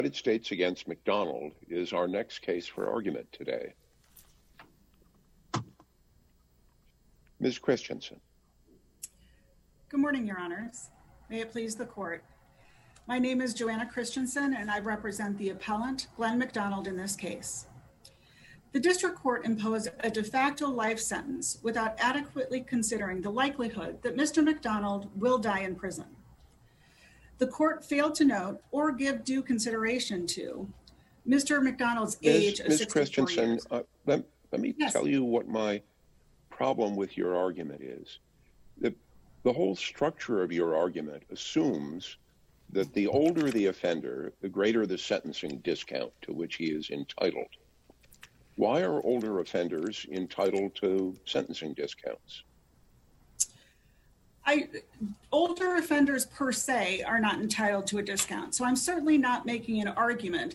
United States against McDonald is our next case for argument today. Ms. Christensen. Good morning, Your Honors. May it please the Court. My name is Joanna Christensen, and I represent the appellant, Glenn McDonald, in this case. The District Court imposed a de facto life sentence without adequately considering the likelihood that Mr. McDonald will die in prison. The Court failed to note or give due consideration to Mr. McDonald's age of 64 Ms. Christensen, years. let me tell you what my problem with your argument is. The whole structure of your argument assumes that the older the offender, the greater the sentencing discount to which he is entitled. Why are older offenders entitled to sentencing discounts? Older offenders per se are not entitled to a discount, so I'm certainly not making an argument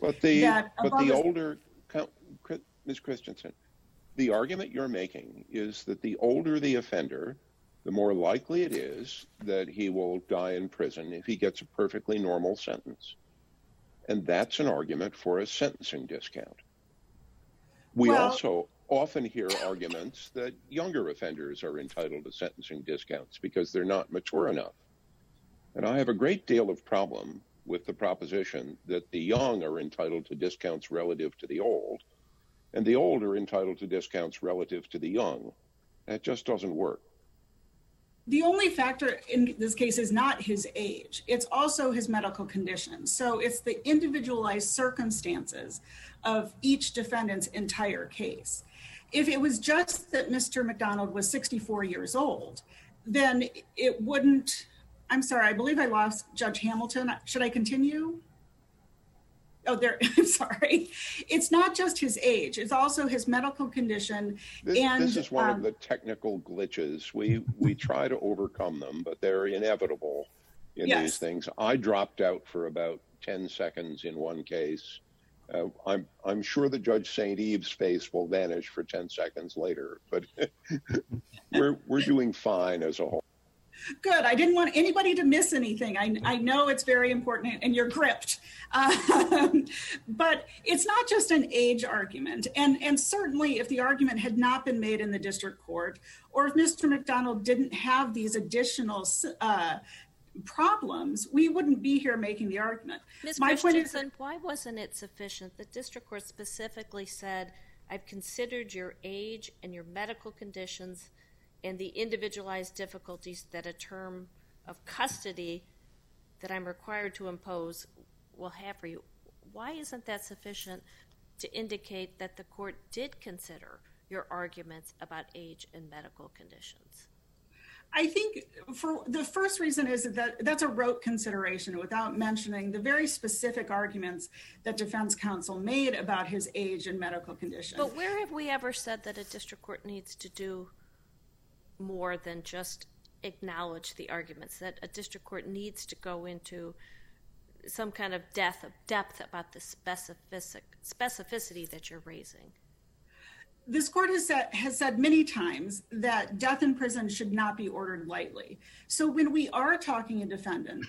Ms. Christensen, the argument you're making is that the older the offender, the more likely it is that he will die in prison if he gets a perfectly normal sentence. And that's an argument for a sentencing discount. We also often hear arguments that younger offenders are entitled to sentencing discounts because they're not mature enough. And I have a great deal of problem with the proposition that the young are entitled to discounts relative to the old, and the old are entitled to discounts relative to the young. That just doesn't work. The only factor in this case is not his age. It's also his medical condition. So it's the individualized circumstances of each defendant's entire case. If it was just that Mr. McDonald was 64 years old, then it wouldn't. I'm sorry, I believe I lost Judge Hamilton. Should I continue? Oh, there, I'm sorry. It's not just his age, it's also his medical condition. This is one of the technical glitches. We try to overcome them, but they're inevitable in these things. I dropped out for about 10 seconds in one case. I'm sure that Judge St. Eve's face will vanish for 10 seconds later, but we're doing fine as a whole. Good. I didn't want anybody to miss anything. I know it's very important and you're gripped. But it's not just an age argument. And certainly if the argument had not been made in the district court, or if Mr. McDonald didn't have these additional problems, we wouldn't be here making the argument. Ms. Christensen, why wasn't it sufficient? The district court specifically said, I've considered your age and your medical conditions and the individualized difficulties that a term of custody that I'm required to impose will have for you. Why isn't that sufficient to indicate that the court did consider your arguments about age and medical conditions? I think for the first reason is that that's a rote consideration without mentioning the very specific arguments that defense counsel made about his age and medical condition. But where have we ever said that a district court needs to do more than just acknowledge the arguments, that a district court needs to go into some kind of depth about the specificity that you're raising? This court has said many times that death in prison should not be ordered lightly. So when we are talking a defendant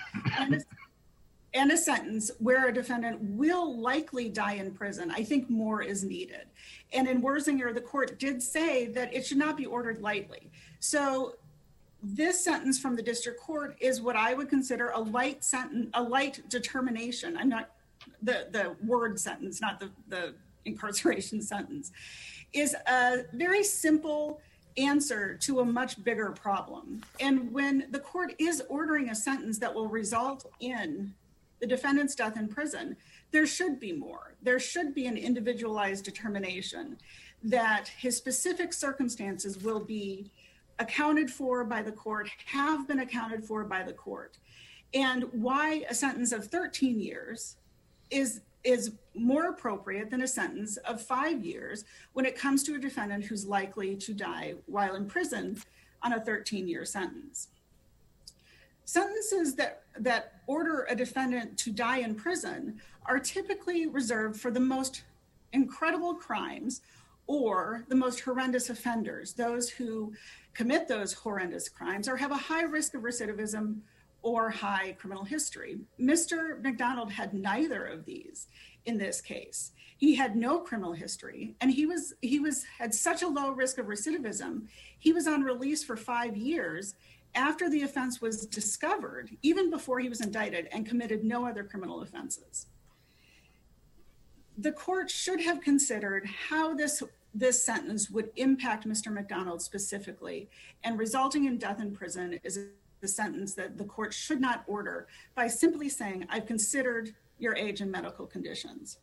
and a sentence where a defendant will likely die in prison, I think more is needed. And in Wersinger, the court did say that it should not be ordered lightly. So this sentence from the district court is what I would consider a light sentence, a light determination. I'm not the word sentence, not the incarceration sentence, is a very simple answer to a much bigger problem. And when the court is ordering a sentence that will result in the defendant's death in prison, there should be more. There should be an individualized determination that his specific circumstances will be accounted for by the court, have been accounted for by the court. And why a sentence of 13 years is more appropriate than a sentence of 5 years when it comes to a defendant who's likely to die while in prison on a 13-year sentence. Sentences that order a defendant to die in prison are typically reserved for the most incredible crimes or the most horrendous offenders, those who commit those horrendous crimes or have a high risk of recidivism or high criminal history. Mr. McDonald had neither of these in this case. He had no criminal history, and he had such a low risk of recidivism. He was on release for 5 years after the offense was discovered, even before he was indicted, and committed no other criminal offenses. The court should have considered how this sentence would impact Mr. McDonald specifically, and resulting in death in prison is the sentence that the court should not order by simply saying, I've considered your age and medical conditions.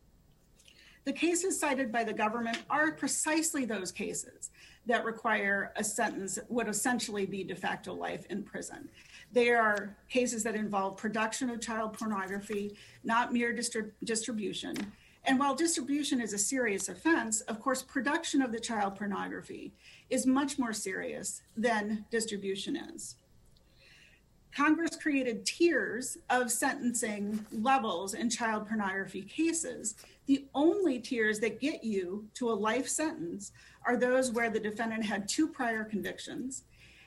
The cases cited by the government are precisely those cases that require a sentence would essentially be de facto life in prison. They are cases that involve production of child pornography, not mere distribution. And while distribution is a serious offense, of course, production of the child pornography is much more serious than distribution is. Congress created tiers of sentencing levels in child pornography cases. The only tiers that get you to a life sentence are those where the defendant had 2 prior convictions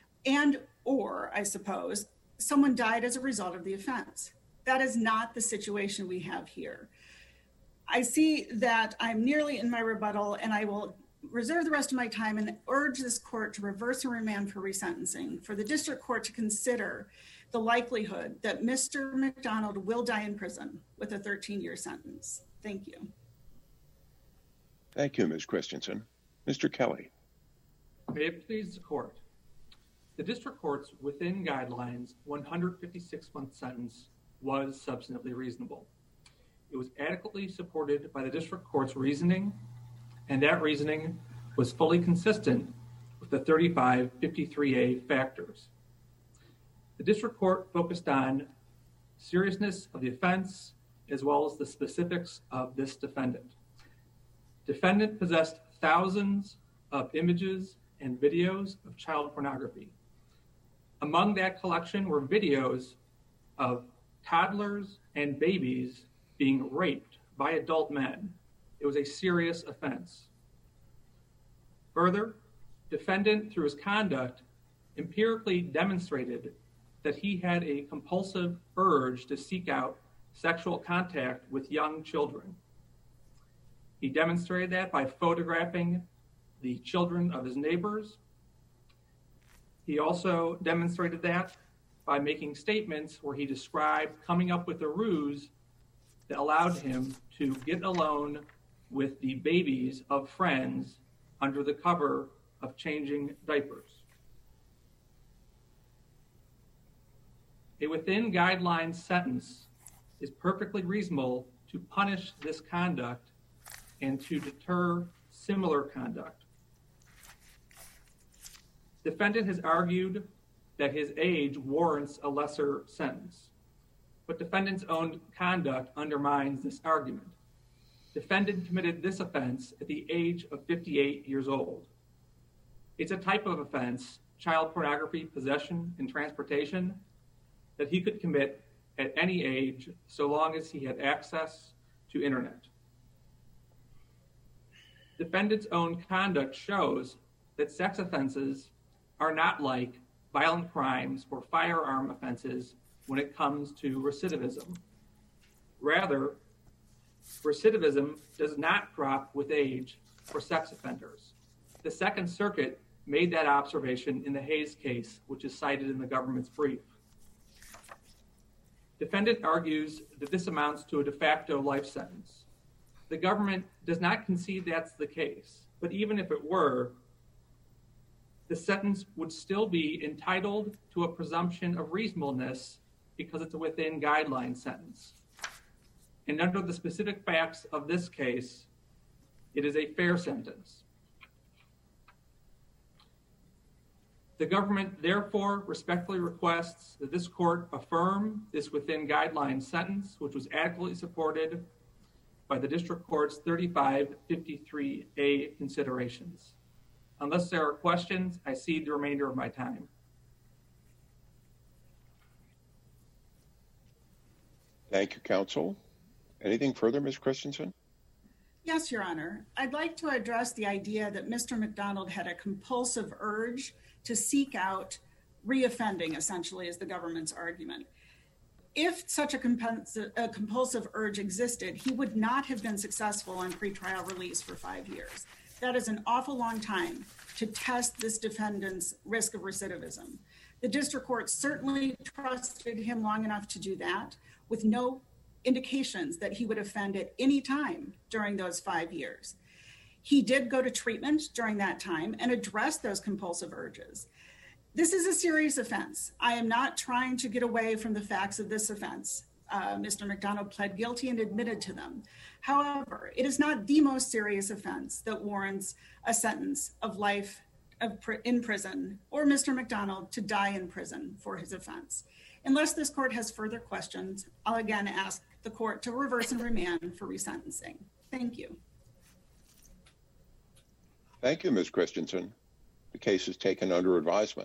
or, I suppose, someone died as a result of the offense. That is not the situation we have here. I see that I'm nearly in my rebuttal, and I will reserve the rest of my time and urge this court to reverse and remand for resentencing, for the district court to consider the likelihood that Mr. McDonald will die in prison with a 13-year sentence. Thank you. Thank you, Ms. Christensen. Mr. Kelly. May it please the court. The district court's within guidelines 156-month sentence was substantively reasonable. It was adequately supported by the district court's reasoning, and that reasoning was fully consistent with the 3553A factors. The district court focused on seriousness of the offense as well as the specifics of this defendant. Defendant possessed thousands of images and videos of child pornography. Among that collection were videos of toddlers and babies being raped by adult men. It was a serious offense. Further, defendant, through his conduct, empirically demonstrated that he had a compulsive urge to seek out sexual contact with young children. He demonstrated that by photographing the children of his neighbors. He also demonstrated that by making statements where he described coming up with a ruse that allowed him to get alone with the babies of friends under the cover of changing diapers. A within guidelines sentence is perfectly reasonable to punish this conduct and to deter similar conduct. Defendant has argued that his age warrants a lesser sentence, but defendant's own conduct undermines this argument. Defendant committed this offense at the age of 58 years old. It's a type of offense, child pornography possession and transportation, that he could commit at any age so long as he had access to internet. Defendant's own conduct shows that sex offenses are not like violent crimes or firearm offenses when it comes to recidivism. Rather, recidivism does not drop with age for sex offenders. The Second Circuit made that observation in the Hayes case, which is cited in the government's brief. Defendant argues that this amounts to a de facto life sentence. The government does not concede that's the case, but even if it were, the sentence would still be entitled to a presumption of reasonableness because it's a within guideline sentence. And under the specific facts of this case, it is a fair sentence. The government therefore respectfully requests that this court affirm this within guideline sentence, which was adequately supported by the district court's 3553A considerations. Unless there are questions, I cede the remainder of my time. Thank you, counsel. Anything further, Ms. Christensen? Yes, Your Honor. I'd like to address the idea that Mr. McDonald had a compulsive urge to seek out reoffending, essentially, is the government's argument. If such a compulsive urge existed, he would not have been successful on pretrial release for 5 years. That is an awful long time to test this defendant's risk of recidivism. The district court certainly trusted him long enough to do that, with no indications that he would offend at any time during those 5 years. He did go to treatment during that time and address those compulsive urges. This is a serious offense. I am not trying to get away from the facts of this offense. Mr. McDonald pled guilty and admitted to them. However, it is not the most serious offense that warrants a sentence of life in prison or Mr. McDonald to die in prison for his offense. Unless this court has further questions, I'll again ask the court to reverse and remand for resentencing. Thank you. Thank you, Ms. Christensen. The case is taken under advisement.